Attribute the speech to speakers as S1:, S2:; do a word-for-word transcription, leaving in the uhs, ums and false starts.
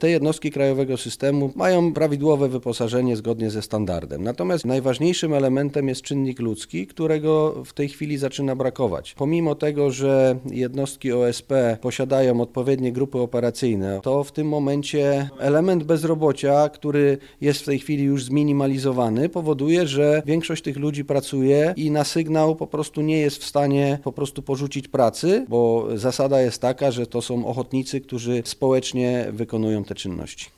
S1: te jednostki krajowego systemu mają prawidłowe wyposażenie zgodnie ze standardem. Natomiast najważniejszym elementem jest czynnik ludzki, którego w tej chwili zaczyna brakować. Pomimo tego, że jednostki O S P posiadają odpowiednie grupy operacyjne, to w tym momencie element bezrobocia, który jest w tej chwili już zminimalizowany, powoduje, że większość tych ludzi pracuje i na sygnał po prostu nie jest w stanie po prostu porzucić pracy, bo zasada jest taka, że to są ochotnicy, którzy społecznie wykonują te czynności.